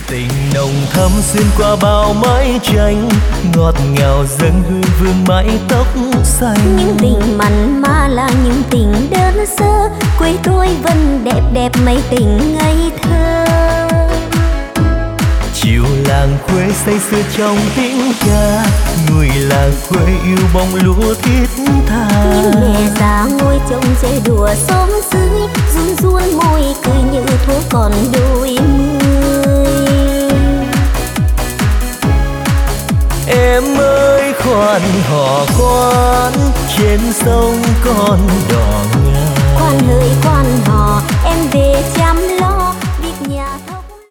Tình nồng thắm xuyên qua bao mái tranh, ngọt ngào dâng hương vương mái tóc xanh. Những tình mặn mà là những tình đơn sơ, quê tôi vẫn đẹp đẹp mấy tình ngây thơ. Chiều làng quê say sưa trong tiếng ca, người làng quê yêu bông lúa thiết tha. Những mẹ già ngồi trông chơi đùa xóm dưới, run run môi cười như thuở còn đôi mươi. Em ơi khoan hò khoan, trên sông con đò ngang. Khoan hỡi khoan hò, em về chăm lo